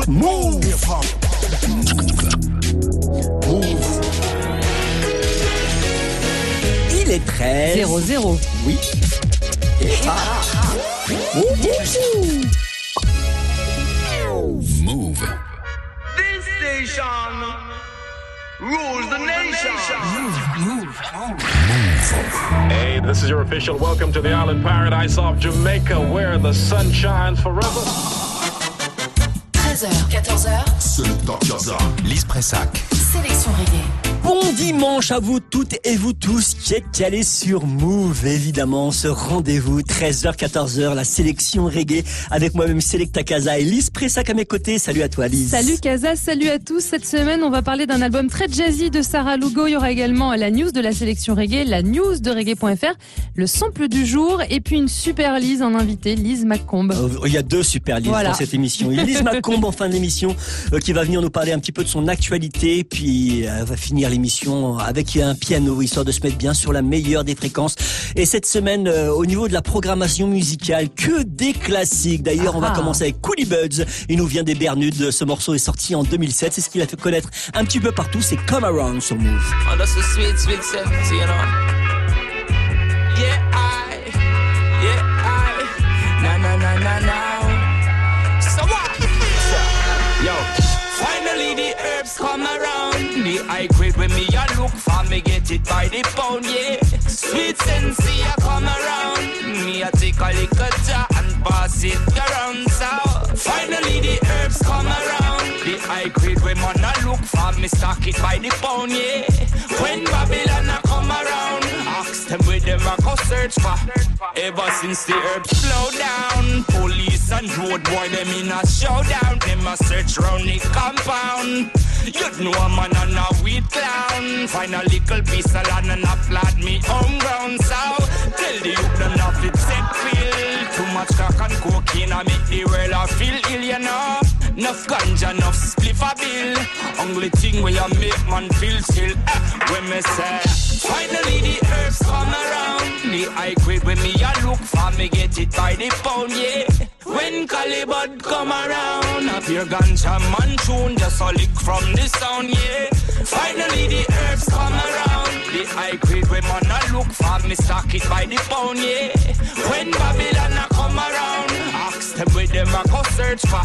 Move. Il est 13. 0-0. Oui. Et Move. This station rules the nation. Move. Hey, this is your official welcome to the island paradise of Jamaica, where the sun shines forever. 13h, 14h. Selecta Casa. Lise Pressac. Sélection reggae. bon dimanche à vous toutes et vous tous qui êtes calés sur Move, évidemment, ce rendez-vous 13h, 14h, la sélection reggae avec moi-même Selecta Casa et Lise Pressac à mes côtés. Salut à toi Lise. Salut Casa, salut à tous. Cette semaine, on va parler d'un album très jazzy de Sarah Lugo. Il y aura également la news de la sélection reggae, la news de reggae.fr, le sample du jour et puis une super Lise en invité, Lise McComb. Il y a deux super Lise dans cette émission. Il y a Lise McComb en fin d'émission qui va venir nous parler un petit peu de son actualité, puis elle va finir l'émission avec un piano histoire de se mettre bien sur la meilleure des fréquences. Et cette semaine, au niveau de la programmation musicale, que des classiques. D'ailleurs, on va commencer avec Coolie Buds. Il nous vient des Bermudes. Ce morceau est sorti en 2007. C'est ce qu'il a fait connaître un petit peu partout. C'est Come Around sur Move. Oh, that's a sweet, sweet sentence, you know. Now. So what? Yo, finally the herbs come around. The high grade when me a look for me get it by the pound, yeah. Sweet sensei a come around. Me a take a little jar and pass it around. So finally the herbs come around. The high grade when man a look for me stock it by the pound, yeah. When Babylon a come around, ask them where them a go search for. Ever since the herbs slow down, police and road boy them in a showdown. Them a search round the compound. You know a man and a weed clown. Find a little piece of land and a flat me home ground. So tell the youth them not fit set feel. Too much crack and cocaine a make the world a feel ill, you know. Enough ganja, enough spliff a bill. Only thing where you make man feel still. When me say finally the herbs come around. The high grade when me a look for me get it by the pound, yeah. When Calibut come around, a pure ganja man tune just a lick from the sound, yeah. Finally the herbs come around. The high grade when man a look for me stock it by the pound, yeah. When Babylon a come around, ask them where them a go search for.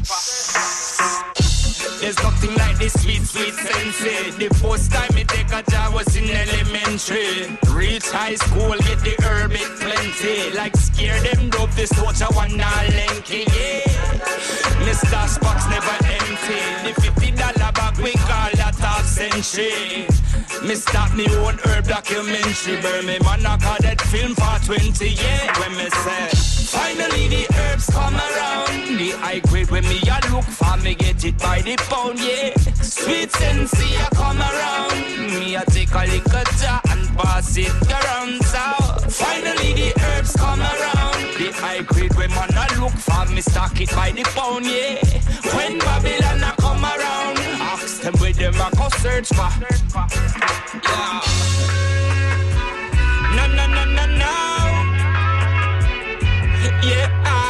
There's nothing like this sweet, sweet sensei. The first time me take a job was in elementary. Reach high school, get the herb it plenty. Like scare them dope, this torch a one lanky, yeah. Mr. Spock's never empty. The $50 bag we call that half century. Me start me own herb documentary. Burn me man I call that film for 20, yeah. When me say finally the herbs come around. The high grade when me a look for me get it by the pound, yeah. Sweet sensei a come around. Me a take a little jar and pass it around. So finally the herbs come around. The high grade when man a look for me stock it by the pound, yeah. When Babylon a come around, ask them where them a go search for. Yeah. No, no, no, no, no. Yeah,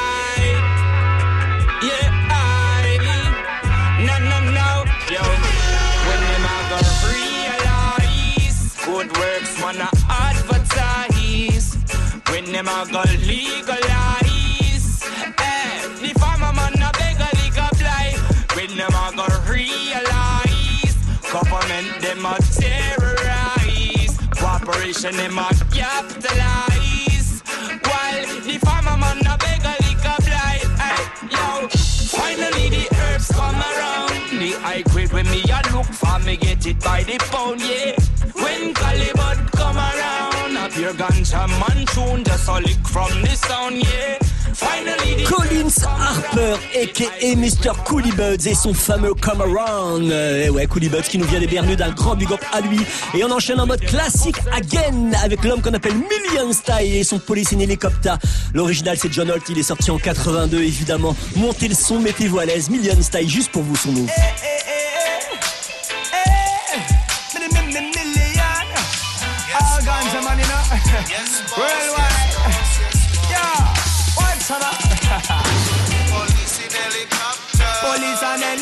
no, no, no. Yo, when them a go realize good works wanna advertise. When them a go legalize, the farmer man a beg a liquor blind. When them a go realize, government them a terrorize. Corporation them a capitalize. While the farmer man a beg a liquor blind. Yo, finally the herbs come around. The high grade when me a look for me get it by the pound, yeah. When Calibut come around, a pure ganja man tune just a lick from the sound, yeah. Finally the Collins Harper aka Mr. Coolie Buds et son fameux Come Around. Ouais, Coolie Buds qui nous vient des Bermudes, un grand big up à lui. Et on enchaîne en mode classique again avec l'homme qu'on appelle Million Style et son Police in Helicopter. L'original c'est John Holt, il est sorti en 82 évidemment. Montez le son, mettez-vous à l'aise. Million Style juste pour vous son move. All ganja man, you know. Worldwide. Yeah. What's up? Police in helicopter. Police and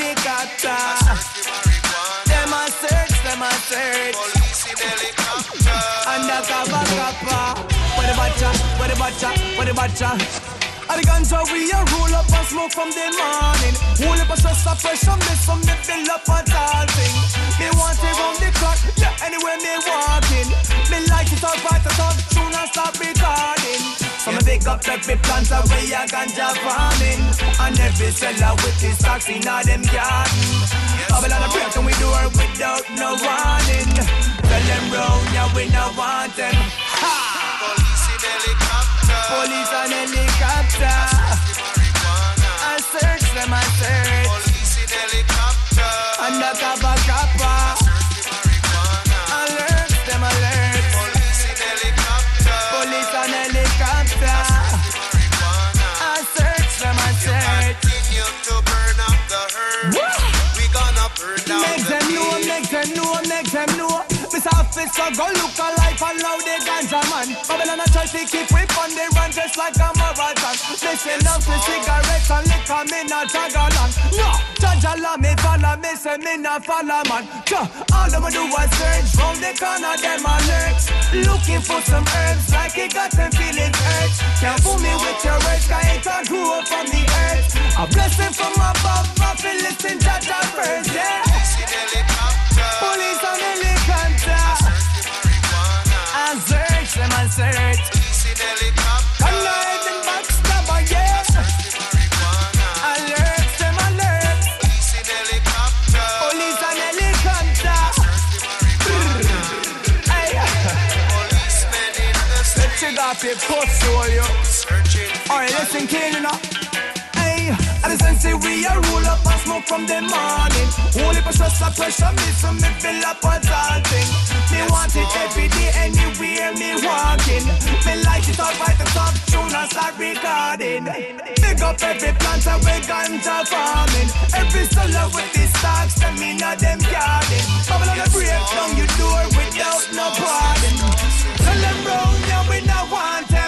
helicopter. Them a search, them a search. Police in helicopter. Undercover copper. Where the butcher, where the butcher, where the butcher. And the ganja we a roll up and smoke from the morning. Hold up a stress of pressure, miss from the fill up a tall thing. They want it round the clock, yeah, anywhere they walking. Me like it all right, it's all soon and stop recording. So me pick up every planter where a ganja farming. And every seller with his stocks in all them garden. Babylon a break and we do her without no warning. Tell them round, yeah, we no want them. Ha! Police in helicopter. Police on helicopter. I search them, I search. Police in helicopter. Undercover copper. Alert them, alert. Police in helicopter. Police on helicopter. I search them, I search. Continue to burn up the herd. We gonna burn down make them know, make them know, make them know. This officer go look alive and loud the ganja man. Babylon a try to keep whip on the run just like a marathon. Listen out to cigarettes and liquor, me not Jagalan. No, Jajala me follow, me say me not follow man. All them do is search from the corner, them alert. Looking for some herbs like it got them feeling urge. Can't fool me with your words, cause it all grew up from the earth. A blessing from above, I feel listen Jaja first, yeah. Police on helicopter. I search them, I search. Police in helicopter. Alive in backstabber, yes. Alert them, alert. Police in helicopter. Police on helicopter. Hey. Policemen in the street. Let's check out your portfolio. Searching. Alright, listen, clean enough. And the sense we a roll up and smoke from the morning. Only for stress and pressure, me so me fill up a tall thing. Me want it every day, anywhere me walking. Me like it all right, the top tune and start recording. Big up every planter we ganja farming. Every seller with the stocks, them in a them garden. Babylon a break down your door without no pardon. Tell them round, yeah, we not want them.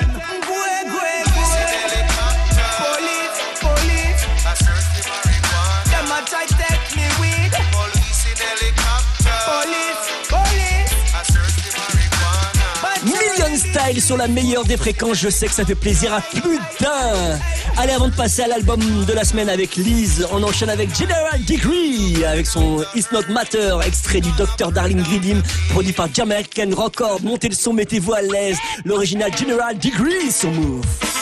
Try take me weed. Police in helicopter. Police, police. I search the marijuana. Million Style sur la meilleure des fréquences, je sais que ça fait plaisir à plus d'un. Allez, avant de passer à l'album de la semaine avec Liz, on enchaîne avec General Degree avec son It's Not Matter, extrait du Dr. Darling Gridim, produit par Jamaican Record. Montez le son, mettez-vous à l'aise. L'original General Degree sur Move.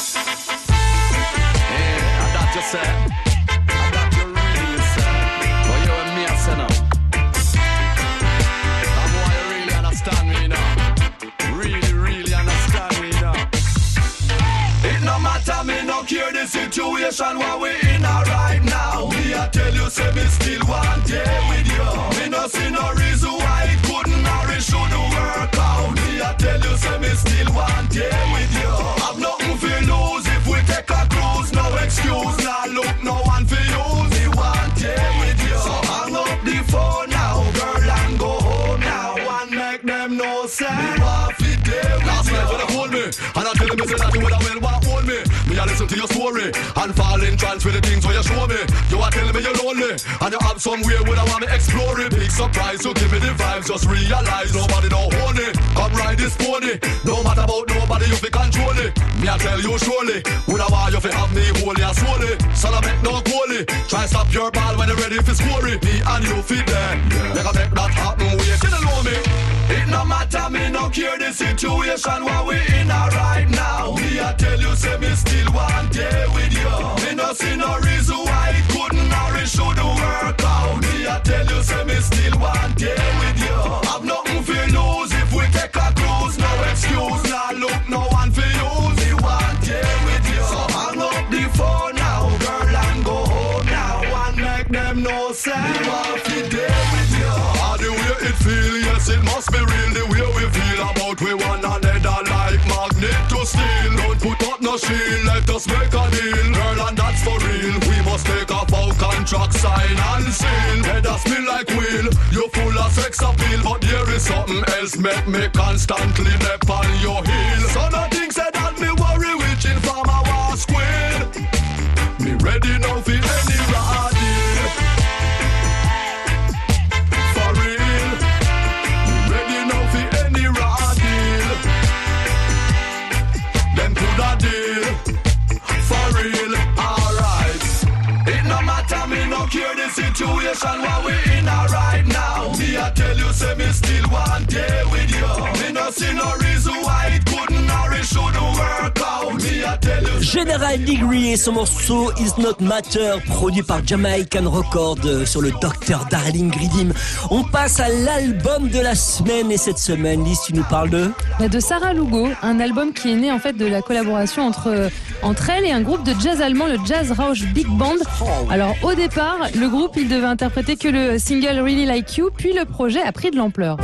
Care the situation where we in right now. Me I tell you, say me still want day with you. Me no see no reason why it couldn't or it shouldn't work out. Me I tell you, say me still want day with you. Have nothing for lose if we take a cruise. No excuse, nah look no one for use. Me want day with you. So hang up the phone now, girl, and go home now. And make them know say me want for day with last you. Last night when they called me and I tell them say that you would have well want hold me. Me I listen to your story and fall in trance with the things where you show me. You are telling me you're lonely and you have somewhere where I want to explore it. Big surprise, so give me the vibes. Just realize nobody don't hold it. Come ride this pony. No matter about nobody, you fi control it. Me I tell you surely, would I want you fi have me holy and slowly. So I make no goalie. Try stop your ball when you're ready for scoring. Me and you fit there. Make I make that happen. We you know me. It no matter, me no care the situation where we in right now. Me I tell you, say me still want day with you. Me no see no reason why it couldn't or it shouldn't work out. Me I tell you, say me still want day with you. Have nothing for lose if we take a cruise. No excuse, nah look no one for use. Me want day with you. So hang up the phone now, girl, and go home now. And make them know, say me want to day with you. How the way it feel, yes it must be real. The way we feel about we one another like magnet to steel. Don't put up no shield, let us make a deal. Girl, and that's for real. We must take a foul contract, sign and seal. Head a spin like wheel. You're full of sex appeal, but there is something else make me constantly nip on your heel. So nothing said that me worry, reaching from a war squid. Me ready now for any ride. situation what we in right now. Me I tell you, say me still want day with you. Me no see no reason why it couldn't or it shouldn't work out. Me I tell you. General Degree et son morceau Is Not Matter, produit par Jamaican Record sur le Dr Darling Gridim. On passe à l'album de la semaine et cette semaine, Lise, tu nous parles de Sarah Lugo, un album qui est né en fait de la collaboration entre elle et un groupe de jazz allemand, le Jazz Rausch Big Band. Alors au départ, le groupe il devait interpréter que le single Really Like You, puis le projet a pris de l'ampleur.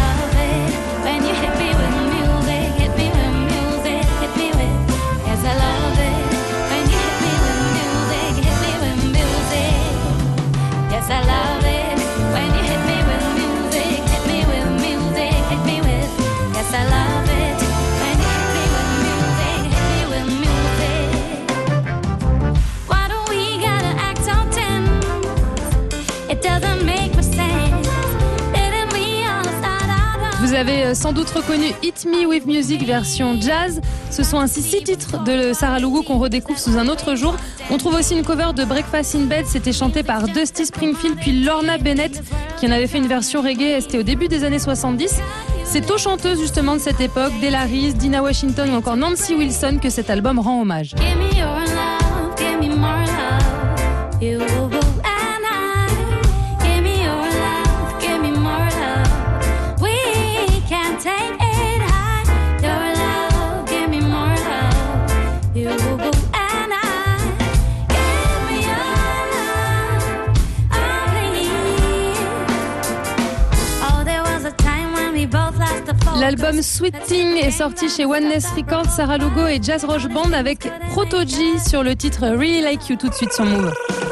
Vous avez sans doute reconnu Hit Me With Music version jazz. Ce sont ainsi 6 titres de Sarah Lugo qu'on redécouvre sous un autre jour. On trouve aussi une cover de Breakfast in Bed, c'était chanté par Dusty Springfield puis Lorna Bennett qui en avait fait une version reggae, c'était au début des années 70. C'est aux chanteuses justement de cette époque, Della Reese, Dinah Washington ou encore Nancy Wilson que cet album rend hommage. Give me your love, give me more love. You and I. Give me your love, give me more love. We can't take it high. Your love, give me more love. You and I. Give me your love, oh please. Oh, there was a time when we both lost the focus. L'album Sweet Thing est sorti chez Oneness Records, Sarah Lugo et Jazz Rausch Band avec Proto G sur le titre Really Like You, tout de suite sur Move.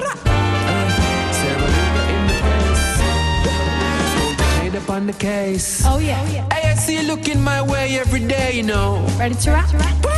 On the case. Oh yeah. Hey, I see you looking my way every day, you know. Ready to rock?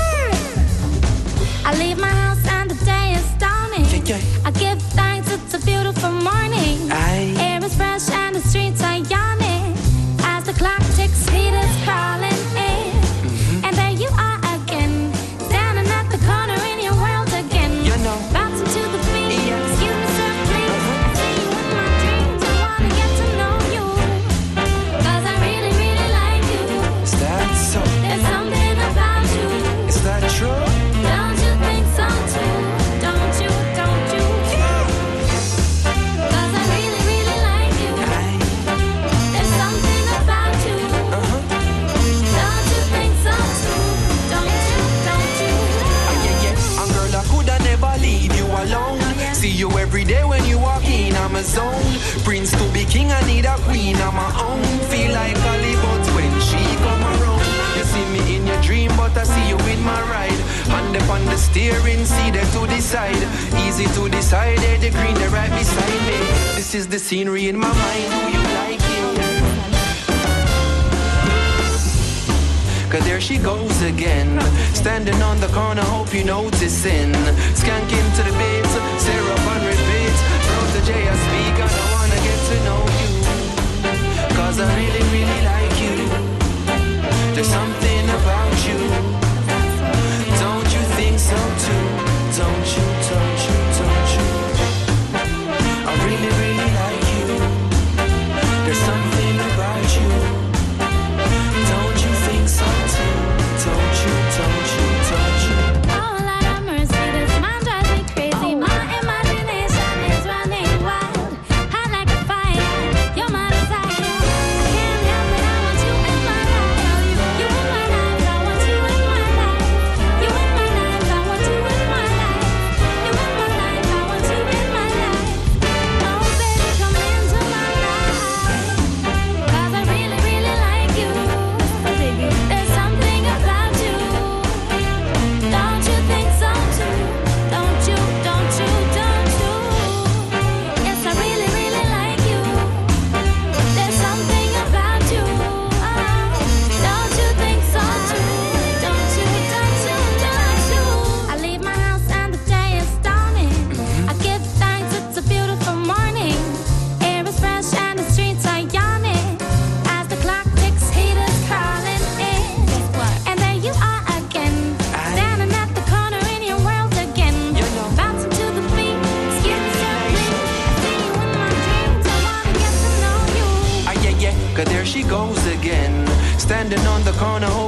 I leave my house and the day is dawning. Yeah. I give thanks, it's a beautiful morning. Aye. Air is fresh and the streets are yawning. As the clock ticks, heat is crawling in. And there you are again, standing at the corner in your world again. You know. Bouncing to the beat. Yeah. Excuse me, sir, please. I see you in my dreams. I wanna get to know you. 'Cause I really, really like you. Is that so? There's something about you. Is that true? Don't you think so too? Don't you, don't you? 'Cause I really, really like you. Aye. There's something about you. Don't you think so too? Don't you, don't you? Yeah, yeah. And girl, I coulda never leave you alone. See you every day when you walk in, I'm a zone. Prince to be king, I need a queen, I'm my own. Feel like Holly, but when she come around, you see me in your dream, but I see you in my ride. Hand up on the steering, see there to the side. Easy to decide, there the green, they're right beside me. This is the scenery in my mind, do you like it? 'Cause there she goes again, standing on the corner, hope you noticing. Skanking to the beat, syrup on repeat. Protege, I speak, and I wanna get to know you. 'Cause I really, really like you. There's something about you. Don't you think so too? Don't you, don't you, don't you? I really, really like you. There's something about you. Don't you think so too? Don't you, don't you, don't you? Oh, Lord have mercy, this man drives me crazy. My imagination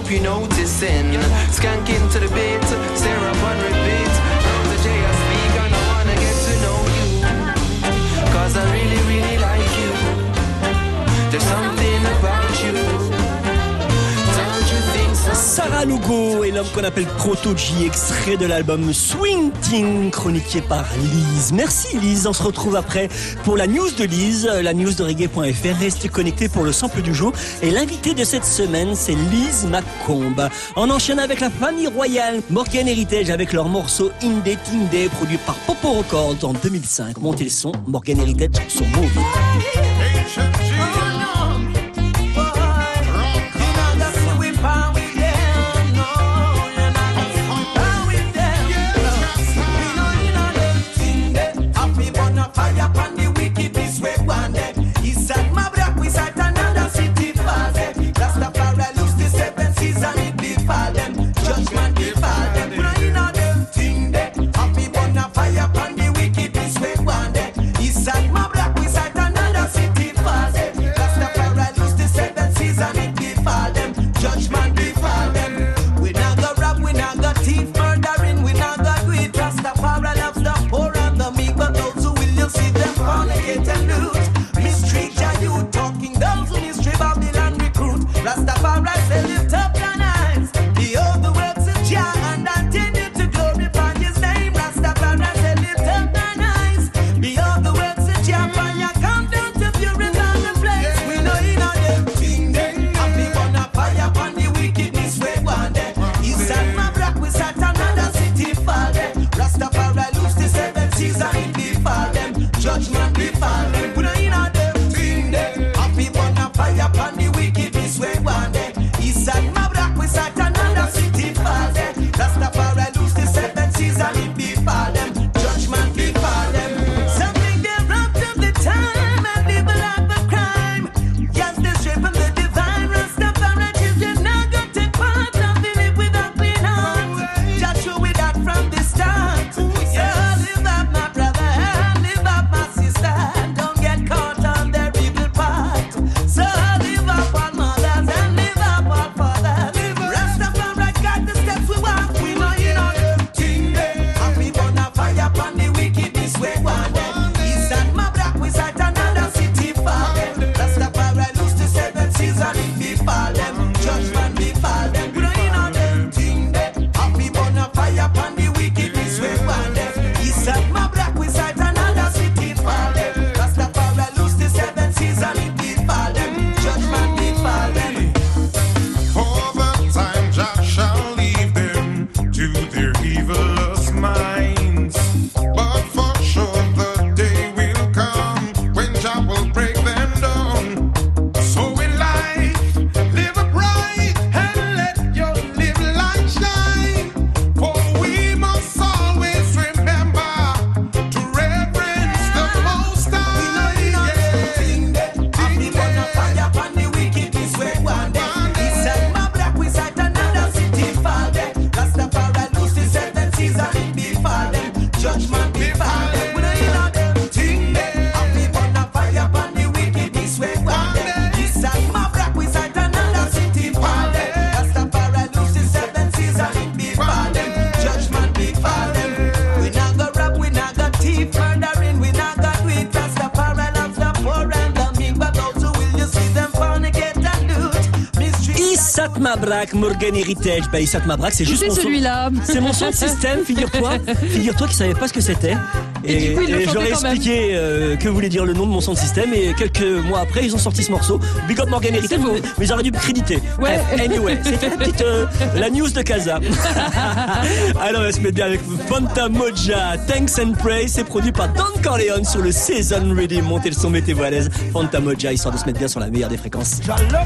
hope you're noticing. Skanking to the beat, stare up on repeat. Round the J I speak and I wanna get to know you. Cause I really, really like you. There's something about you. Don't you think so? Sarah Lugo est l'homme qu'on appelle Proto-G, extrait de l'album Swing Ting, chroniqué par Lise. Merci Lise, on se retrouve après pour la news de Lise, la news de reggae.fr. Restez connectés pour le sample du jour. Et l'invité de cette semaine, c'est Lise Macomb. On enchaîne avec la famille royale Morgan Heritage avec leur morceau Inde Tinde, produit par Popo Records en 2005. Montez le son, Morgan Heritage sur Move. Mabrak, Morgan Heritage. Bah, Issat Mabrak, c'est juste mon celui-là. C'est mon son de système, figure-toi. Figure-toi qu'ils savaient pas ce que c'était. Et du coup, et j'aurais expliqué que voulait dire le nom de mon son de système. Et quelques mois après, ils ont sorti ce morceau. Big up Morgan Heritage. Mais j'aurais dû me créditer. Ouais. Anyway, c'était une petite la news de Casa. Alors, on va se mettre bien avec Fanta Moja, Thanks and Praise. C'est produit par Don Corleone sur le Season Ready. Montez le son, mettez-vous à l'aise. Fanta Moja, histoire de se mettre bien sur la meilleure des fréquences.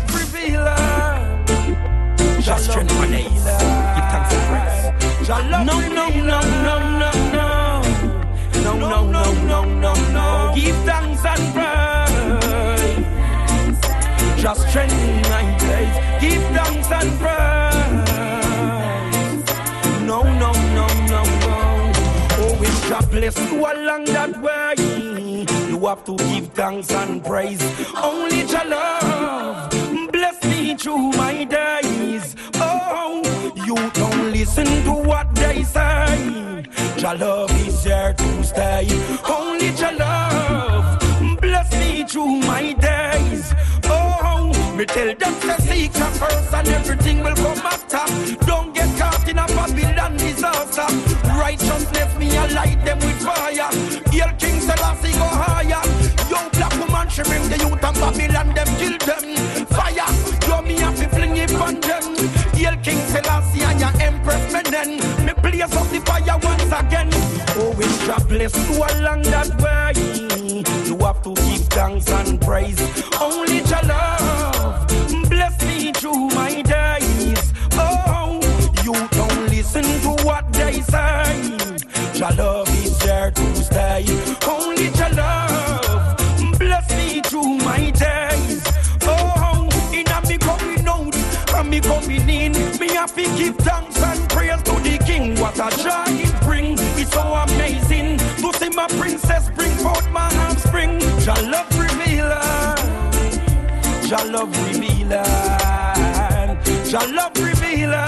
Just strength my days. Give thanks and praise. No, no, no, no, no, no. No, no, no, no, no, no. Give thanks and praise. Just strength my days. Give thanks and praise. No, no, no, no, no. Oh, if God bless you along that way, you have to give thanks and praise. Only your love bless me through my days. Oh, listen to what they say. Your love is here to stay. Only your love bless me through my days. Oh, me tell them to seek your first and everything will come after. Don't get caught in a Babylon disaster. Righteousness me I light them with fire. Hail King Selassie go higher. Yo black woman she bring the youth and Babylon them kill them. Fire, yo me have to fling it on them. Hail King Selassie and your Empress Menen. Me blaze up the fire once again. Oh, it's your bless you along that way. You have to give thanks and praise. Only your love bless me through my days. Oh, you don't listen to what they say. Your love is there to stay. Only your love bless me through my days. Oh, in a me coming out and me coming in, me have to give thanks and praise to the King. What a joy it bring, it's so amazing to see my princess bring forth my offspring. Your love revealer, your love revealer, your love revealer.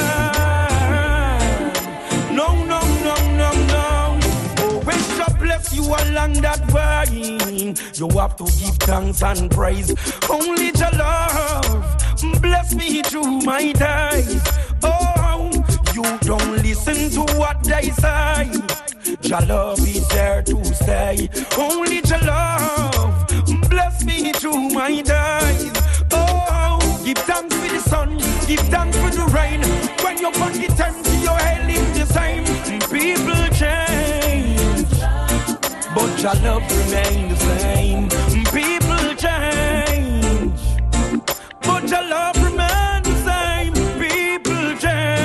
No, no, no, no, no. Oh, when God bless you along that way, you have to give thanks and praise. Only your love bless me through my days. Oh, you don't listen to what they say. Your love is there to stay. Only your love bless me through my days. Oh, give thanks for the sun, give thanks for the rain. When your body turns to your head, live the same. People change, but your love remains the same. People change, but your love remains the same. People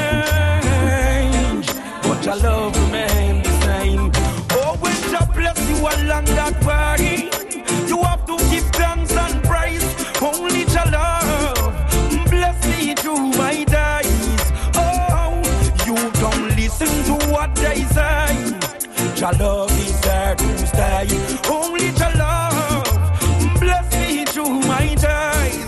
change, but your love remains the same. Oh, when God bless you along that way, you have to give thanks and praise. Only your love bless me through my days. Oh, you don't listen to what they say. Your love is there to stay. Only your love bless me through my days.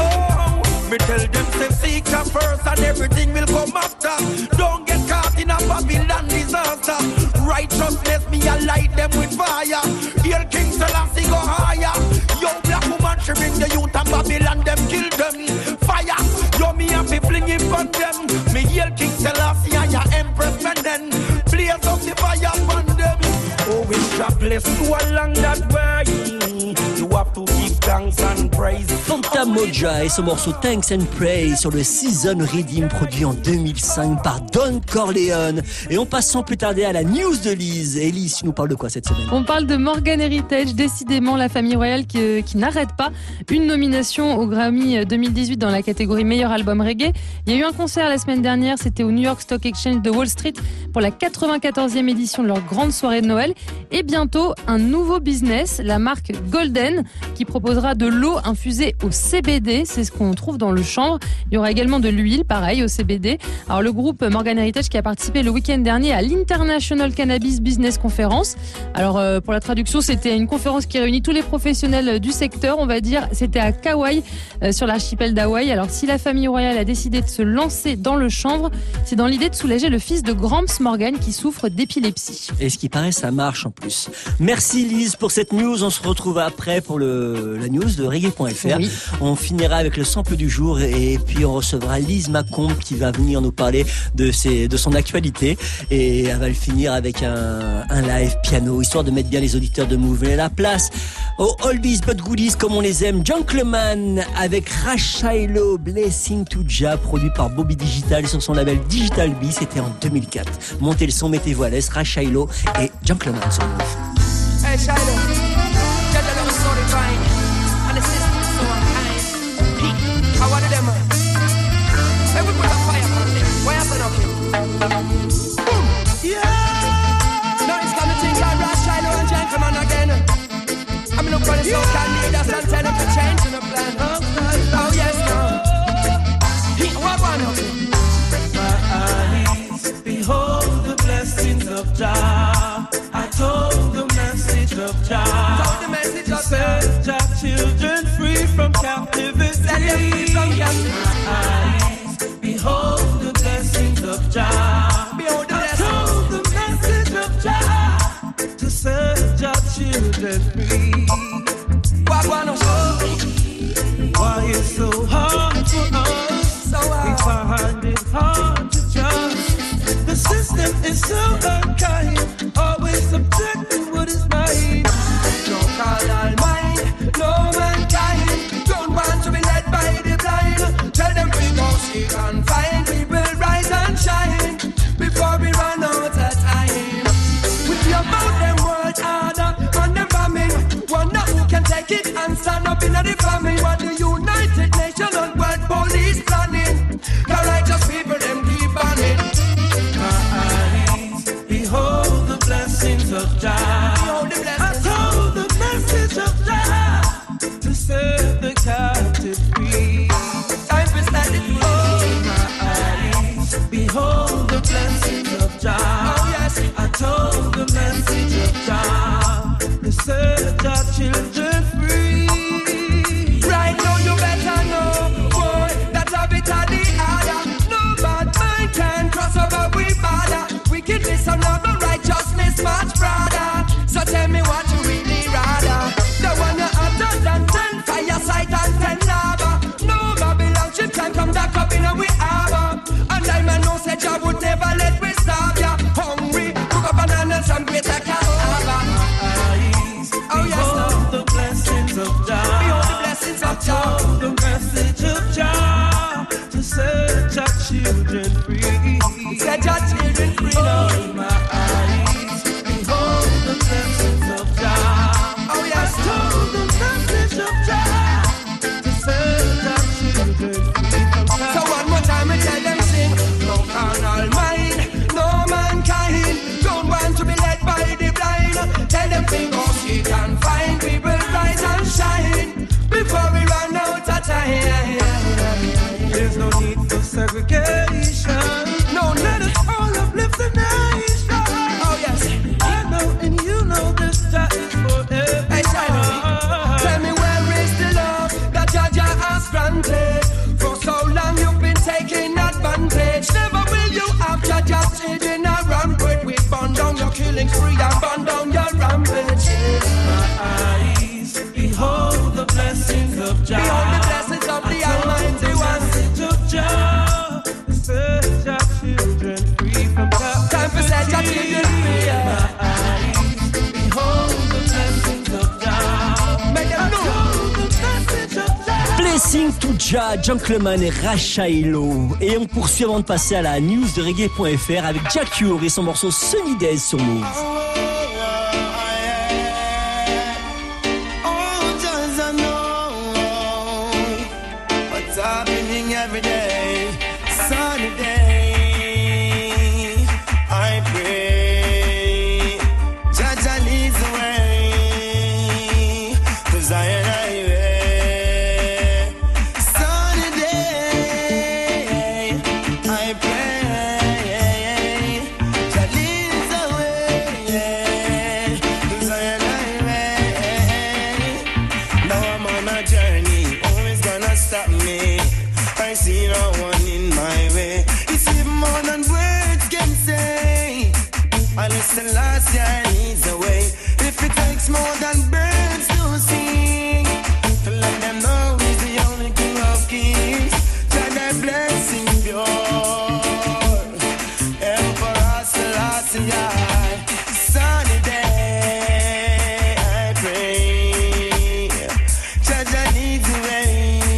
Oh, me tell them to seek her first and everything will come after. Don't get caught in a Babylon disaster. Righteousness me I light them with fire. Hail King Selassie go higher. Yo black woman she bring the youth and Babylon them kill them. Fire, yo me have to fling it on them. Me hail King Selassie and your Empress Menen. Blaze up the fire on them. Oh, it's a bless you along that way. You have to give thanks and praise. Fanta Moja et son morceau Thanks and Praise sur le Season Redeem produit en 2005 par Don Corleone. Et on passe sans plus tarder à la news de Lise. Et Lise, tu nous parles de quoi cette semaine? On parle de Morgan Heritage, décidément la famille royale qui n'arrête pas. Une nomination au Grammy 2018 dans la catégorie meilleur album reggae. Il y a eu un concert la semaine dernière, c'était au New York Stock Exchange de Wall Street pour la 94e édition de leur grande soirée de Noël. Et bientôt, un nouveau business, la marque Golden, qui proposera de l'eau infusée au CBD. C'est ce qu'on trouve dans le chanvre. Il y aura également de l'huile, pareil, au CBD. Alors, le groupe Morgan Heritage qui a participé le week-end dernier à l'International Cannabis Business Conference. Alors, pour la traduction, c'était une conférence qui réunit tous les professionnels du secteur, on va dire. C'était à Kauai, sur l'archipel d'Hawaï. Alors, si la famille royale a décidé de se lancer dans le chanvre, c'est dans l'idée de soulager le fils de Gramps Morgan qui souffre d'épilepsie. Et ce qui paraît, ça marche en plus. Merci Lise pour cette news. On se retrouve après pour la news de reggae.fr. Oui. On finira avec le sample du jour et puis on recevra Lise Macombe qui va venir nous parler de son actualité. Et elle va le finir avec un live piano, histoire de mettre bien les auditeurs de Move. Et la place aux oldies but goodies comme on les aime. Gentleman avec Rashilo, Blessing to Jah, produit par Bobby Digital sur son label Digital B. C'était en 2004. Montez le son, mettez-vous à l'aise. Rashilo et Gentleman sur Move. Hey Shiloh, get the love so divine, and the system so unkind. How are them? Hey, we put a fire on them. Why happen up here? Boom! Yeah! Now it's coming to think like Rush, Shiloh and Gentleman again. I mean, look for the so-called leaders and tell them to change in the plan. Oh yes, now. What one up here? My eyes behold the blessings of Jah. I told the message of Jah. Set Jah children free from captivity. My eyes behold the blessings of Jah. children free. Why it's so hard for us? We find it hard to trust. The system is so unkind, always subjecting what is mine. No carnal mind, no mankind. Don't want to be led by the blind. Tell them we go seek and find. We will rise and shine before we run out of time. With your mouth them world harder and the famine. Wonder who can take it and stand up in the famine. What the United Nations and World Police planning? The righteous people them keep on it. Behold the blessings of Jah. I told the message of Jah to set the captive free. Time for standing free. Oh, my eyes, behold the blessings of Jah. Oh yes, I told the message of Jah to set our children free. Right now you better know, boy, that a bit of the other. No bad mind can cross over we border. Wickedness and love and righteousness much broader. So tell me what you really rather. The one you hotter than 10 fireside and 10 lava. No Babylon ship can come back up in a we harbor. And I man know said you would never let we starve ya. Hungry, cook up bananas and greater cassava. Oh yes, the blessings of Jah. Behold the blessings of Jah. I told the message of Jah to set our children free. Set your children free now. Oh, my eyes, behold the blessings of Jah. Oh yes, I told the message of Jah to set our children free. So one more time I tell them sing. No carnal mind, no mankind. Don't want to be led by the blind. Tell them we go seek and find. We will rise and shine before we run out of time. There's no need for segregation. No, Let us all uplift the nation. Oh yes, I know and you know this Jah is for hey Shino, everyone. tell me where is the love that Jah has granted? For so long you've been taking advantage. Never will you have Jah children a rampage. We burn down your killing spree and burn down your rampage. My eyes, behold the blessings of Jah. Behold the blessings of the Almighty One. Message of Jah, set our children free from captivity. Time for set your children free. My eyes, behold the blessings of Jah. Make them know. Behold the message of Jah. Blessing to Jah, Gentleman et Rachaelo. Et on poursuit avant de passer à la news de reggae.fr avec Jah Cure et son morceau Sunny Days sur Move. Happening every day, sunny day. I pray, Jah leads the way to Zion Highway. Sunny day, I pray, Jah leads the way to Zion Highway. Now I'm on a journey, always gonna stop me. I see no one in my way. It's even more than words can say. I listen last year leads the way. If it takes more than birds to sing, to let them know he's the only king of kings. Let their blessing pure. Emperor Selassie, sunny day, I pray. Jah needs the way.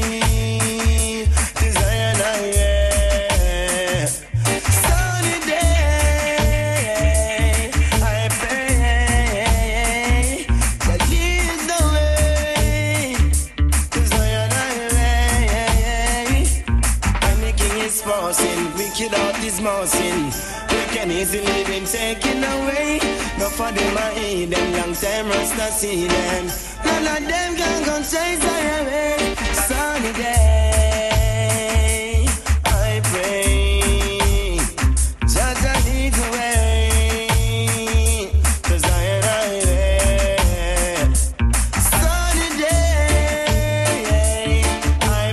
Wicked out this mountain, we can easily been taken away. No for them I eat them, long time Rasta see them. None of them can come chase away. Sunny day, I pray. Jah leads the way to Zion Highway. Sunny day, I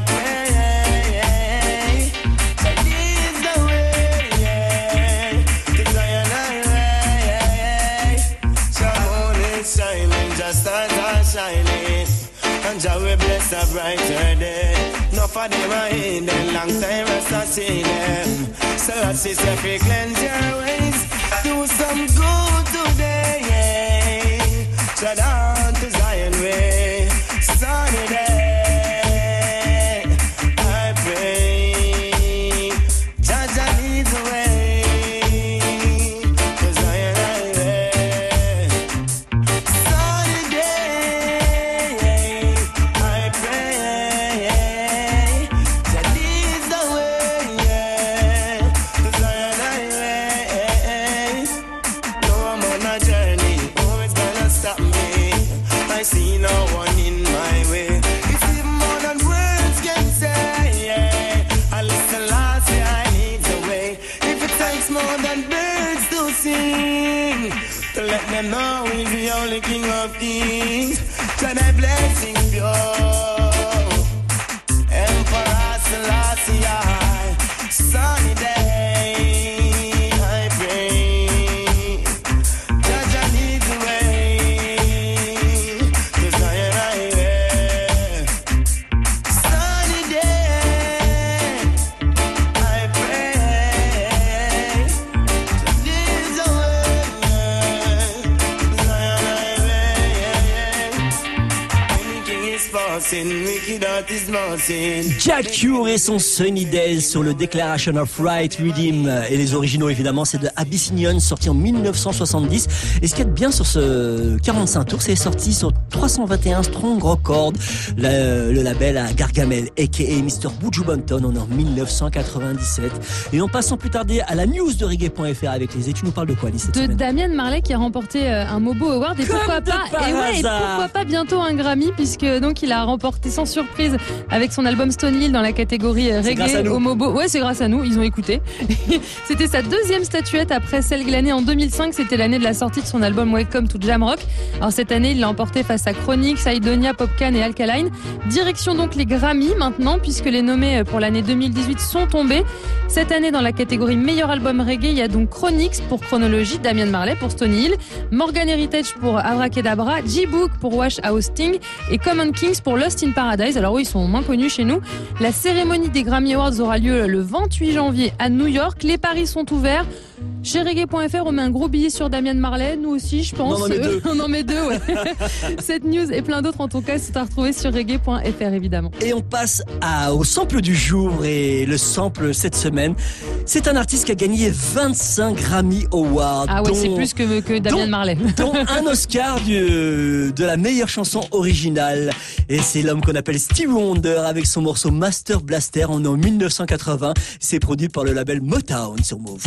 pray. Jah leads the way to Zion Highway. Jah moon is shining, Jah stars are shining, and Jah will bless a brighter day. No for them are in them, long time rest I see them. So let's see if we cleanse your ways, do some good today, yeah. Tread down to Zion way, sunny day. I pray, Jah leads the way to Zion highway. Sunny day, I pray, Jah leads the way to Zion highway. No, I'm on a journey, oh, it's gonna stop me. I see no one in my way. It's even more than words can say, yeah. I listen last year, I need the way. If it takes more than birds to sing, to let them know he's the only king of kings. Try thy blessing pure. Emperor Selassie, sunny day, I pray. Jah leads the way to Zion highway. Sunny day, I pray. Jah leads the way to Zion highway. Any king is passing, wicked heart is mousing. Jah Cure et son Sunny Days sur le Declaration of Right Redeem. Et les originaux, évidemment, c'est de Abyssinian, sorti en 1970. Et ce qu'il y a de bien sur ce 45 tours, c'est sorti sur 321 Strong Records, le label à Gargamel, a.k.a. Mr. Buju Banton, on est en 1997. Et on passe sans plus tarder à la news de reggae.fr avec les. Et tu nous parles de quoi, Alice, cette De semaine? Damien Marley qui a remporté un Mobo Award et pourquoi pas et pourquoi pas bientôt un Grammy, puisque donc il a remporté sans surprise avec son album Stone Hill dans la catégorie reggae au Mobo. Ouais, c'est grâce à nous, ils ont écouté. C'était sa deuxième statuette après celle glanée en 2005, c'était l'année de la sortie de son album Welcome to Jamrock. Alors cette année, il l'a emporté face à Chronix, Sidonia, Popcan et Alkaline. Direction donc les Grammy maintenant, puisque les nommés pour l'année 2018 sont tombés. Cette année, dans la catégorie meilleur album reggae, il y a donc Chronix pour Chronologie, Damien Marley pour Stone Hill, Morgan Heritage pour Abracadabra, G-Book pour Wash House Sting et Common Kings pour Lost in Paradise. Alors oui, ils sont moins connus chez nous. La cérémonie des Grammy Awards aura lieu le 28 janvier à New York. Les paris sont ouverts. Chez reggae.fr, on met un gros billet sur Damien Marley. Nous aussi, je pense. On en met deux, ouais. Cette news et plein d'autres, en tout cas, sont à retrouver sur reggae.fr, évidemment. Et on passe au sample du jour. Et le sample cette semaine, c'est un artiste qui a gagné 25 Grammy Awards. Ah ouais, c'est plus que Damien Marley. Dont un Oscar de la meilleure chanson originale. Et c'est l'homme qu'on appelle Stevie Wonder avec son morceau Master Blaster. On est en 1980. C'est produit par le label Motown sur Move.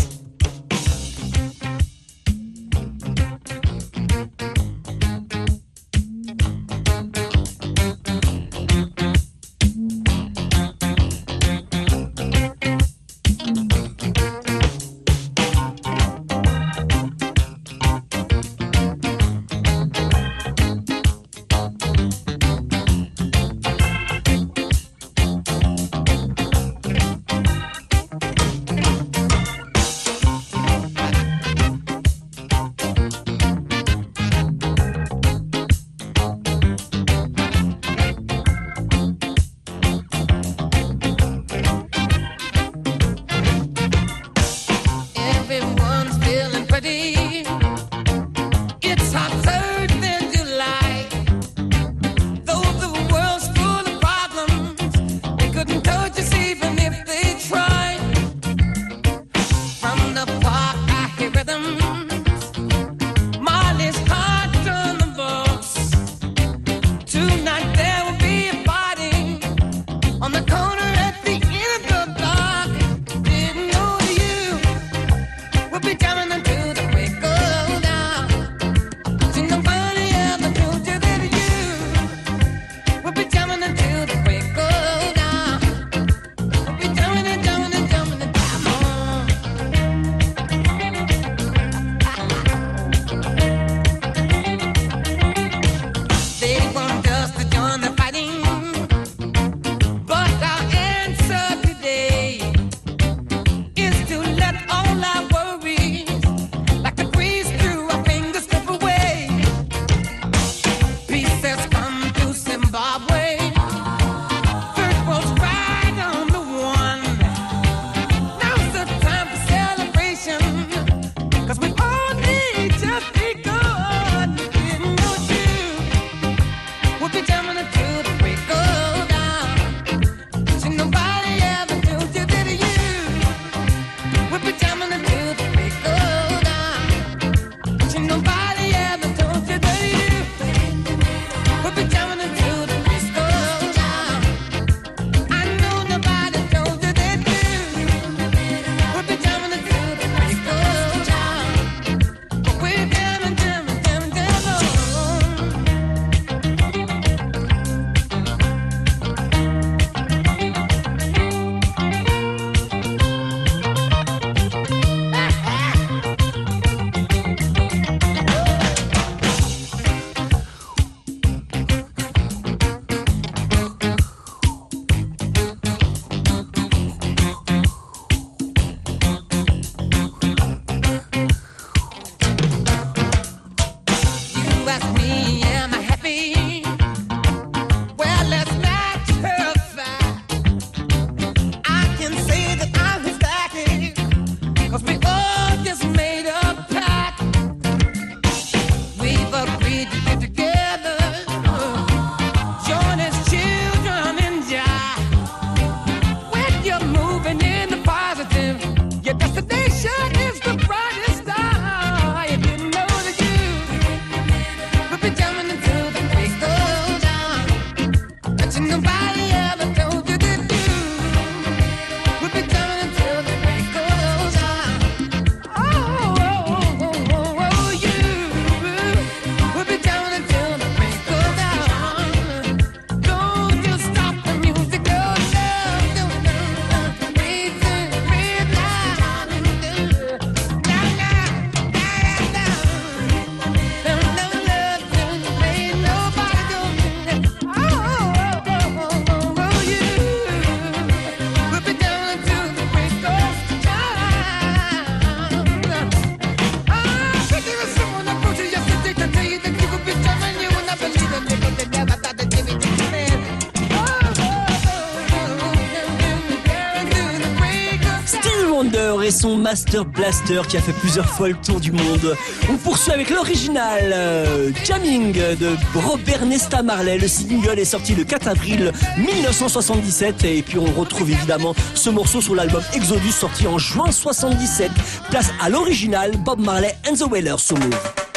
et son Master Blaster qui a fait plusieurs fois le tour du monde. On poursuit avec l'original Jamming de Robert Nesta Marley. Le single est sorti le 4 avril 1977 et puis on retrouve évidemment ce morceau sur l'album Exodus sorti en juin 77. Place à l'original Bob Marley and the Wailers sur Move.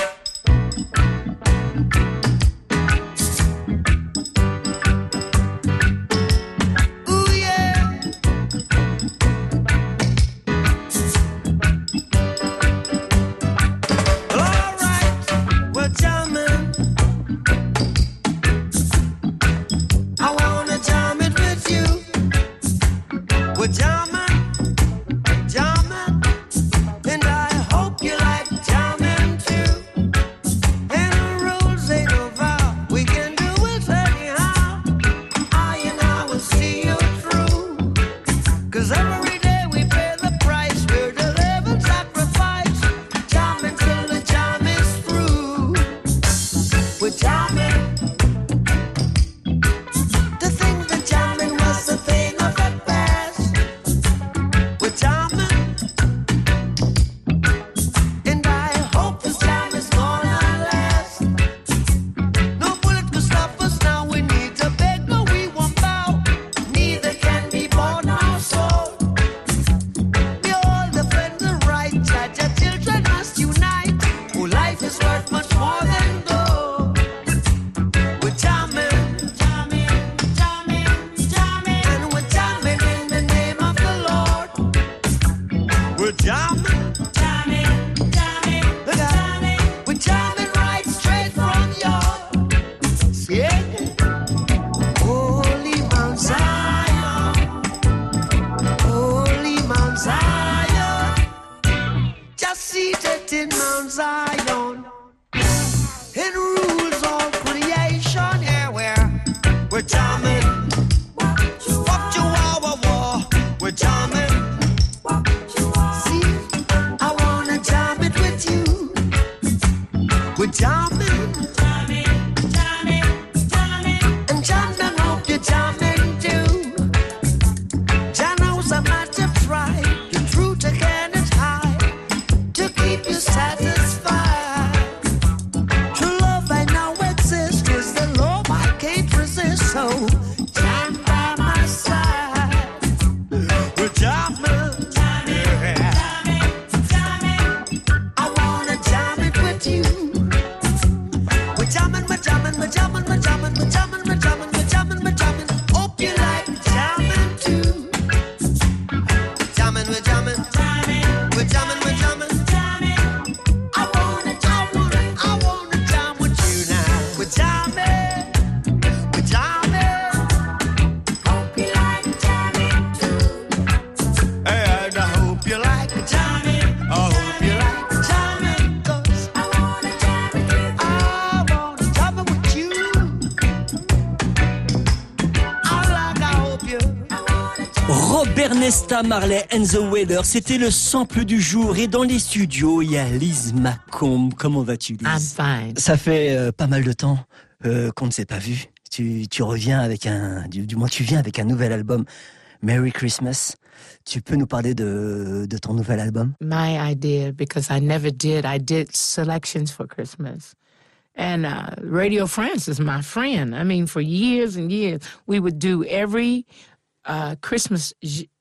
Nesta Marley and the Wailers, c'était le sample du jour. Et dans les studios, il y a Liz Macomb. Comment vas-tu, Liz? I'm fine. Ça fait pas mal de temps qu'on ne s'est pas vu. Tu reviens avec du moins tu viens avec un nouvel album, Merry Christmas. Tu peux nous parler de ton nouvel album? My idea, because I never did. I did selections for Christmas. And Radio France is my friend. I mean, for years and years, we would do every Christmas,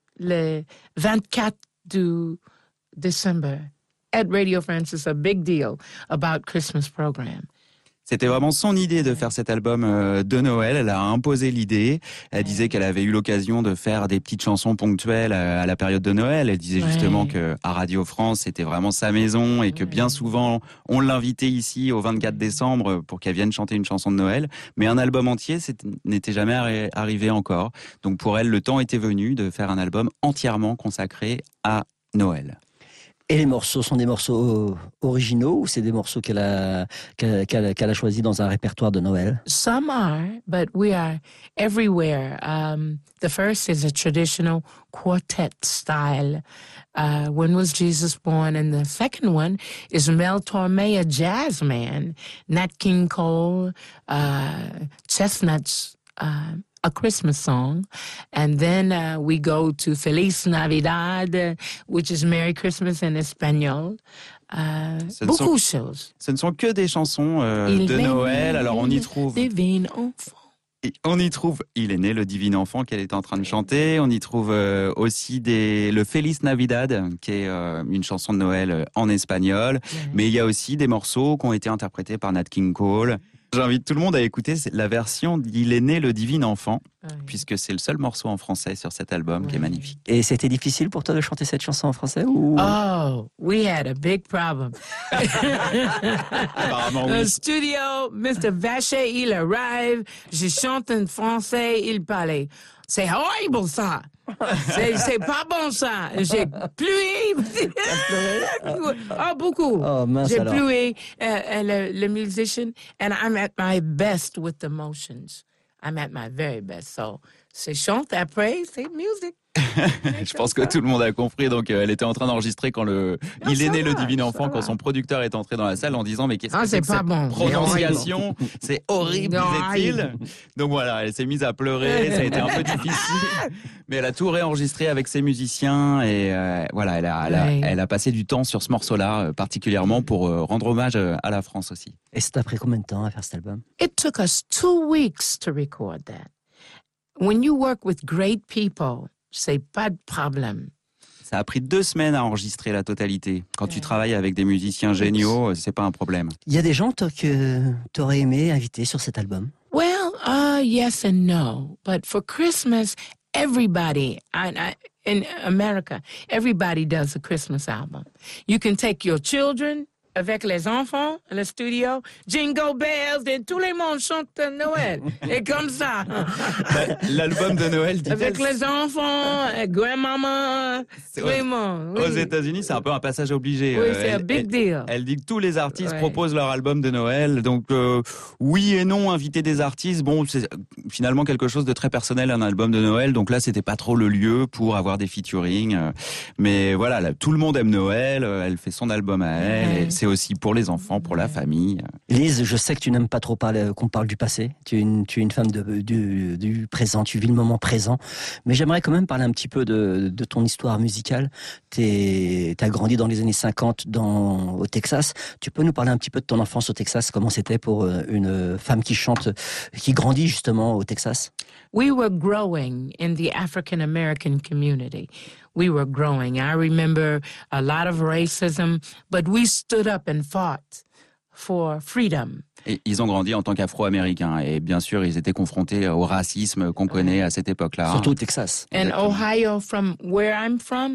le 24 du December at Radio France. Is a big deal about Christmas program. C'était vraiment son idée de faire cet album de Noël. Elle a imposé l'idée. Elle disait qu'elle avait eu l'occasion de faire des petites chansons ponctuelles à la période de Noël. Elle disait justement que à Radio France, c'était vraiment sa maison et que bien souvent, on l'invitait ici au 24 décembre pour qu'elle vienne chanter une chanson de Noël. Mais un album entier, n'était jamais arrivé encore. Donc pour elle, le temps était venu de faire un album entièrement consacré à Noël. Et les morceaux sont des morceaux originaux ou c'est des morceaux qu'elle a choisis dans un répertoire de Noël? Some are, but we are everywhere. The first is a traditional quartet style. When Was Jesus Born? And the second one is Mel Torme, a jazz man. Nat King Cole, Chestnuts, a Christmas song. And then we go to Feliz Navidad, which is Merry Christmas in Espanol. Beaucoup de choses. Ce ne sont que des chansons de Noël. Alors on y trouve... Divin enfant. On y trouve Il est né le divin enfant qu'elle est en train de chanter. On y trouve aussi le Feliz Navidad, qui est une chanson de Noël en espagnol. Ouais. Mais il y a aussi des morceaux qui ont été interprétés par Nat King Cole. J'invite tout le monde à écouter la version d'Il est né le divin enfant, puisque c'est le seul morceau en français sur cet album qui est magnifique. Et c'était difficile pour toi de chanter cette chanson en français ou... Oh, we had a big problem. Apparemment, oui. Le studio, Mr. Vacher, il arrive, je chante en français, il parlait. C'est horrible ça. C'est pas bon ça. J'ai pleuré. Oh, beaucoup. Oh, mince, j'ai alors. pleuré. Le musician, and I'm at my best with the emotions. I'm at my very best. So, c'est chante après, c'est musique. Je pense que tout le monde a compris. Donc, elle était en train d'enregistrer quand Il est né le divin enfant, quand son producteur est entré dans la salle en disant mais qu'est-ce que c'est que cette prononciation, c'est horrible, disait-il. Donc voilà, elle s'est mise à pleurer. Ça a été un peu difficile, mais elle a tout réenregistré avec ses musiciens et voilà, elle a passé du temps sur ce morceau-là particulièrement pour rendre hommage à la France aussi. Et c'est après combien de temps à faire cet album? It took us 2 weeks to record that. When you work with great people, c'est pas de problème. Ça a pris 2 semaines à enregistrer la totalité. Quand tu travailles avec des musiciens géniaux, c'est pas un problème. Il y a des gens que t'aurais aimé inviter sur cet album? Well, yes and no. But for Christmas, everybody in America, everybody does a Christmas album. You can take your children avec les enfants, le studio, Jingle Bells, et tout le monde chante Noël. Et comme ça. L'album de Noël, dit-elle. Avec les enfants, grand-maman, tout le monde. Aux États-Unis, c'est un peu un passage obligé. Oui, c'est un big deal. Elle dit que tous les artistes proposent leur album de Noël. Donc, oui et non, inviter des artistes, bon, c'est finalement quelque chose de très personnel, un album de Noël. Donc là, c'était pas trop le lieu pour avoir des featuring. Mais voilà, là, tout le monde aime Noël. Elle fait son album à elle. Et c'est aussi pour les enfants, pour la famille. Lise, je sais que tu n'aimes pas trop qu'on parle du passé. Tu es une femme du présent, tu vis le moment présent. Mais j'aimerais quand même parler un petit peu de ton histoire musicale. T'as grandi dans les années 50 au Texas. Tu peux nous parler un petit peu de ton enfance au Texas? Comment c'était pour une femme qui chante, qui grandit justement au Texas? We were growing in the African American community. We were growing. I remember a lot of racism, but we stood up and fought for freedom. Et ils ont grandi en tant qu'Afro-Américains. Et bien sûr, ils étaient confrontés au racisme qu'on connaît à cette époque-là. Surtout au Texas. And Ohio, from where I'm from,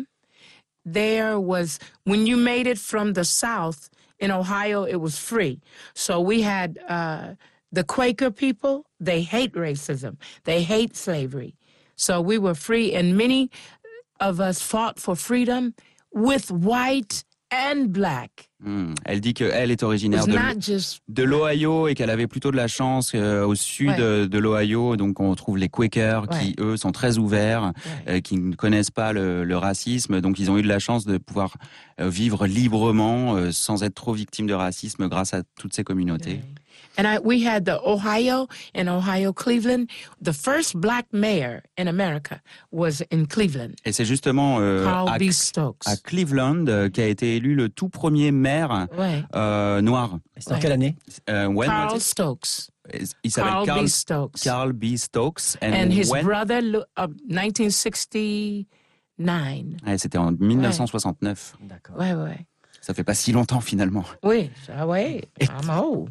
there was, when you made it from the South, in Ohio, it was free. So we had the Quaker people, they hate racism. They hate slavery. So we were free, and many of us fought for freedom with white and black. Elle dit qu'elle est originaire de l'Ohio et qu'elle avait plutôt de la chance au sud de l'Ohio. Donc on trouve les Quakers qui, eux, sont très ouverts, qui ne connaissent pas le racisme. Donc ils ont eu de la chance de pouvoir vivre librement sans être trop victimes de racisme grâce à toutes ces communautés. And we had the Ohio, in Ohio, Cleveland. The first black mayor in America was in Cleveland. Et c'est justement Carl B. Stokes. À Cleveland qu'a été élu le tout premier maire noir. C'est en quelle année? Carl Stokes. Il s'appelle Carl B. Stokes. And his brother, 1969. C'était en 1969. D'accord. Ouais. Ça fait pas si longtemps finalement. Oui, I'm old.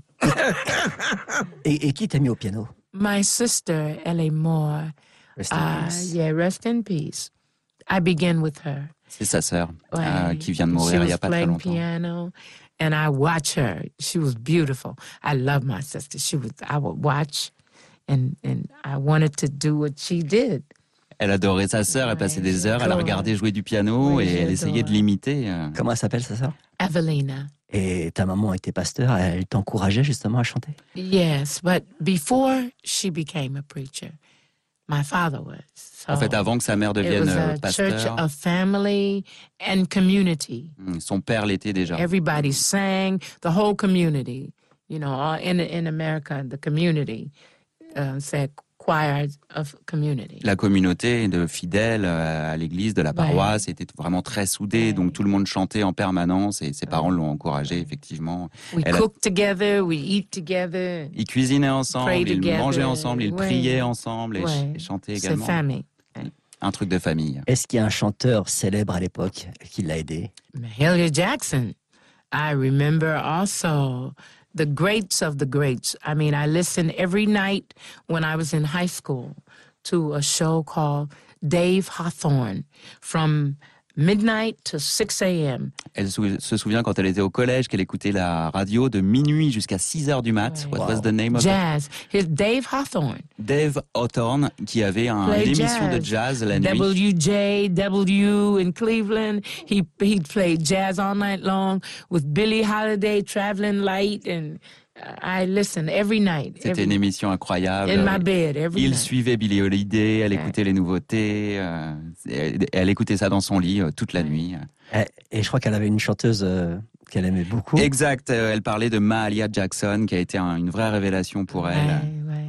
Et qui t'a mis au piano? My sister, Ellie Moore. Rest in peace. Yeah, rest in peace. I began with her. C'est sa sœur qui vient de mourir il y a pas très longtemps. She was playing piano, and I watched her. She was beautiful. I love my sister. I would watch, and I wanted to do what she did. Elle adorait sa sœur, elle passait des heures, elle la regardait jouer du piano et elle essayait de l'imiter. Comment elle s'appelle, sa sœur? Evelina. Et ta maman était pasteur, elle t'encourageait justement à chanter? Yes, but before she became a preacher, my father was. So en fait, avant que sa mère devienne pasteur, church of family and community. Son père l'était déjà. Everybody sang, the whole community. You know, in America, the community said choir of community. La communauté de fidèles à l'église de la paroisse était vraiment très soudée, donc tout le monde chantait en permanence et ses parents l'ont encouragé effectivement. We cooked together, we eat together. Ils cuisinaient ensemble, pray ils together. mangeaient ensemble, ils Ouais. priaient ensemble et Ouais. chantaient C'est également. famille. Un truc de famille. Est-ce qu'il y a un chanteur célèbre à l'époque qui l'a aidé? Mahalia Jackson. I remember also the greats of the greats. I mean, I listened every night when I was in high school to a show called Dave Hawthorne from midnight to 6 a.m. Elle se souvient quand elle était au collège qu'elle écoutait la radio de minuit jusqu'à 6 heures du mat. What was the name of Jazz. Dave Hawthorne. Dave Hawthorne, qui avait une émission de jazz la nuit. WJW in Cleveland. He played jazz all night long with Billie Holiday, Traveling Light, and I listened every night. C'était une émission incroyable. In my bed, every Il night. suivait Billie Holiday, elle écoutait les nouveautés, elle écoutait ça dans son lit toute la nuit. Et je crois qu'elle avait une chanteuse qu'elle aimait beaucoup. Exact, elle parlait de Mahalia Jackson, qui a été une vraie révélation pour elle.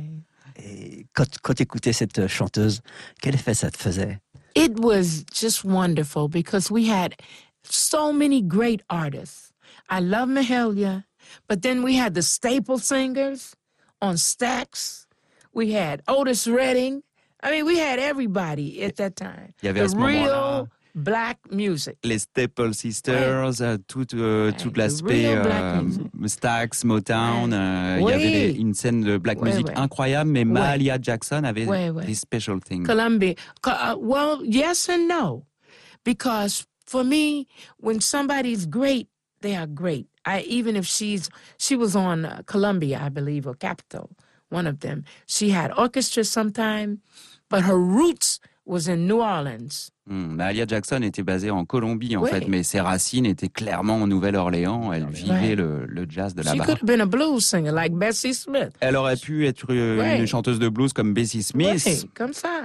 Et quand tu écoutais cette chanteuse, quel effet ça te faisait? It was just wonderful because we had so many great artists. I love Mahalia, but then we had the staple singers on Stax. We had Otis Redding. I mean, we had everybody at that time. Il y avait à The ce moment-là real black music. les Staple Sisters, tout l'aspect Stax, Motown. Il y avait une scène de black music incroyable, mais Mahalia Jackson avait des special things. Columbia. Well, yes and no. Because for me, when somebody's great, they are great. Even if she was on Columbia, I believe, or Capitol, one of them. She had orchestra sometime, but her roots was in New Orleans. Mahalia Jackson était basée en Colombie, en fait, mais ses racines étaient clairement en Nouvelle-Orléans. Elle vivait le jazz de She là-bas. could have been a blues singer like Bessie Smith. Elle aurait pu être une chanteuse de blues comme Bessie Smith. Ouais, comme ça.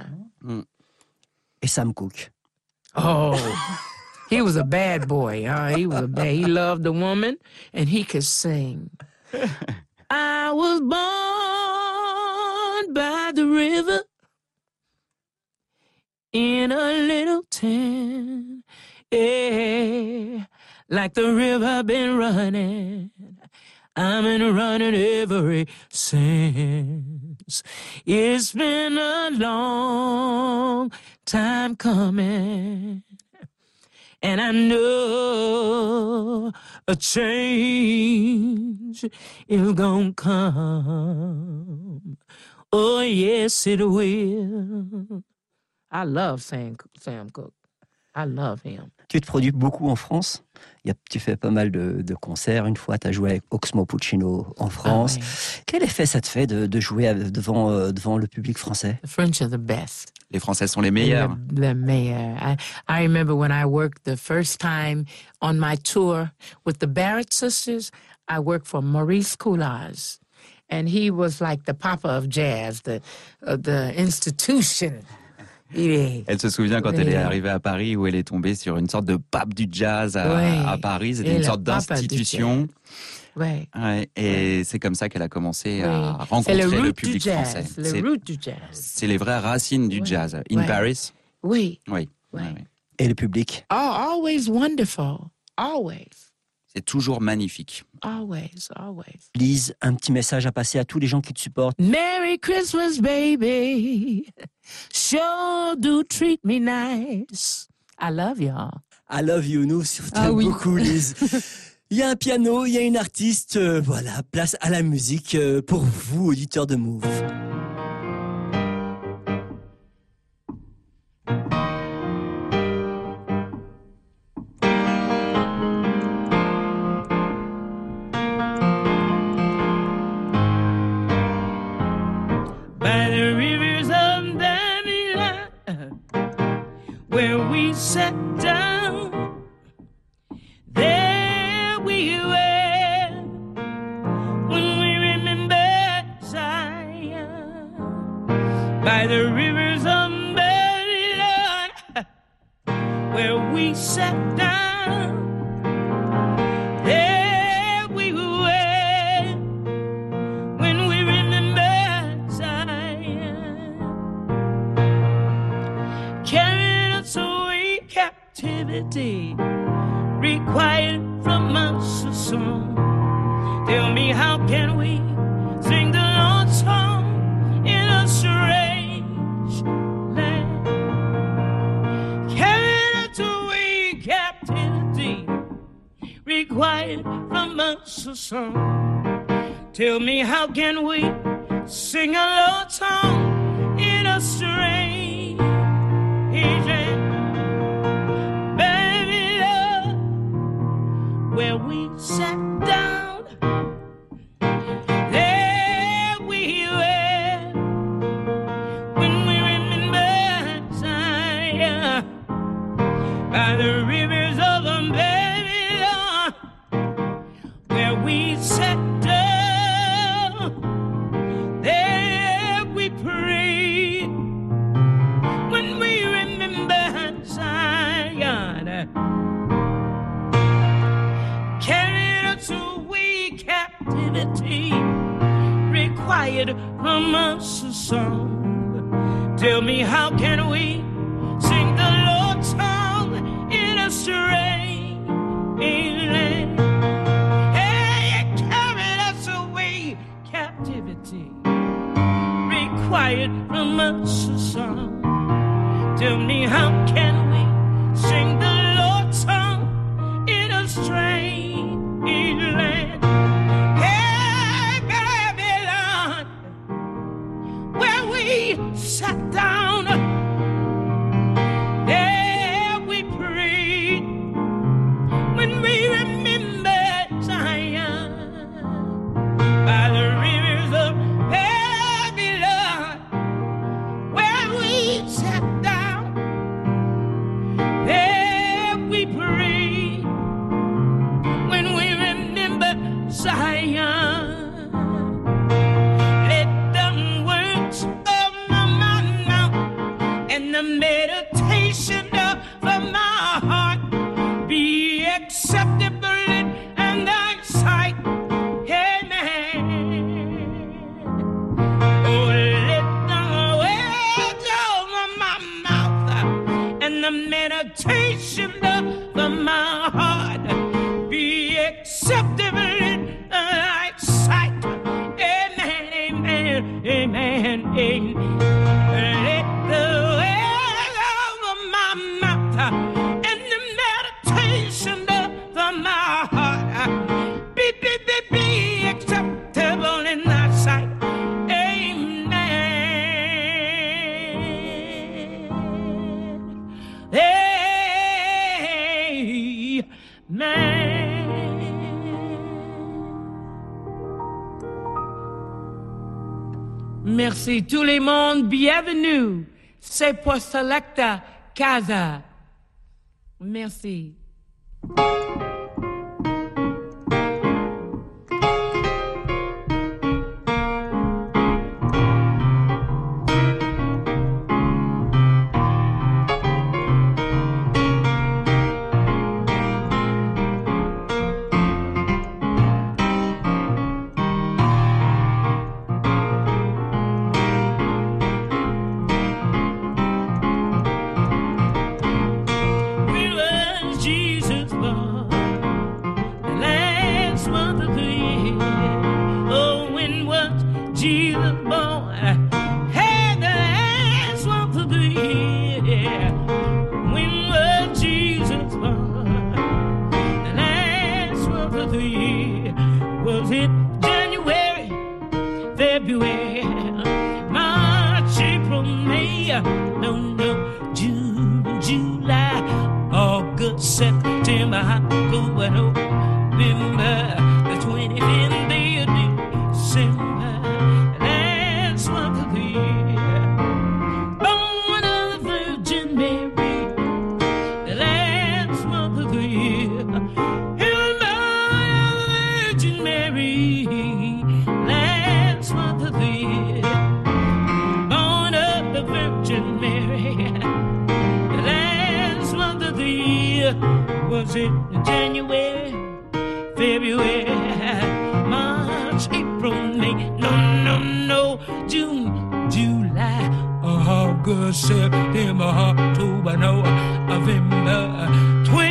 Et Sam Cooke. Oh, he was a bad boy. He loved the woman, and he could sing. I was born by the river in a little town, yeah, like the river been running. I've been running ever since. It's been a long time coming, and I know a change is gonna come. Oh, yes, it will. I love Sam Cooke. I love him. Tu te produis beaucoup en France. Tu fais pas mal de concerts. Une fois, tu as joué avec Oxmo Puccino en France. Quel effet ça te fait de jouer devant le public français? The French are the best. Les Français sont les meilleurs. The meilleur. I remember when I worked the first time on my tour with the Barrett sisters, I worked for Maurice Coulage. And he was like the papa of jazz, the institution. Elle se souvient quand elle est arrivée à Paris où elle est tombée sur une sorte de pape du jazz à Paris. C'était une sorte d'institution. Ouais. Et c'est comme ça qu'elle a commencé à rencontrer le public français. C'est le root du jazz. C'est les vraies racines du jazz. In Paris? Oui. Oui. Et le public? Oh, always wonderful. Always. C'est toujours magnifique. Always. Lise, un petit message à passer à tous les gens qui te supportent. Merry Christmas, baby. Sure do treat me nice. I love y'all. I love you, nous t'aime beaucoup, Lise. Il y a un piano, il y a une artiste. Voilà, place à la musique pour vous, auditeurs de Move. By the rivers of Babylon, where we sat down, there we were, when we remember Zion. By the rivers of Babylon, where we sat down, there we were, when we remember Zion. captivity required from us a song. Tell me, how can we sing the Lord's song in a strange land? Carried away captivity required from us a song. Tell me, how can we sing a Lord's song in a strange land? Baby, love, where we sat down, there we were, when we remember Zion, by the rivers of the Babylon, where we sat down, there we prayed, when we remember Zion, carried us away captivity required from us a song. Tell me, how can we sing the Lord's song in a strange land? Hey, you carried us away captivity required from us a song. Tell me, how can we sing the Lord's song in a strange land? Hey, Babylon, where we sat down, there we prayed, when we remembered Zion, by the rivers of Babylon, where we sat down, there we prayed, when we remember Zion. Let the words of my mouth and the meditation of my heart be acceptable in thy sight. Amen. Oh, let the words of my mouth and the meditation of my heart be acceptable in thy sight. Amen, amen, amen, amen. Let the words of my mouth and the meditation of my heart be acceptable in thy sight. Amen. Merci tout le monde, bienvenue. C'est pour Selecta Casa. Merci. Was it January, February, March, April, May? No, June, July, August, September, October, November,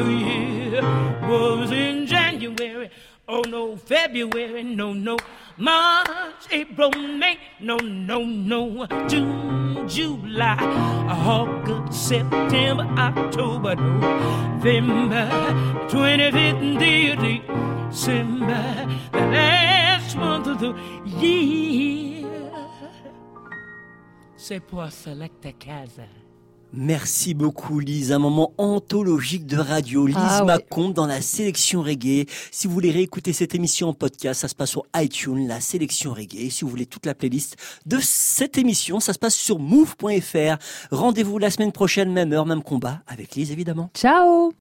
the year was in January. Oh no, February, no, no. March, April, May, no, no, no. June, July, August, September, October, November, 25th day of December, the last month of the year. C'est pour Selecta Casa. Merci beaucoup Lise, un moment anthologique de radio. Lise Macombe dans la sélection reggae. Si vous voulez réécouter cette émission en podcast, ça se passe sur iTunes, la sélection reggae. Si vous voulez toute la playlist de cette émission, ça se passe sur move.fr. Rendez-vous la semaine prochaine, même heure, même combat, avec Lise évidemment. Ciao.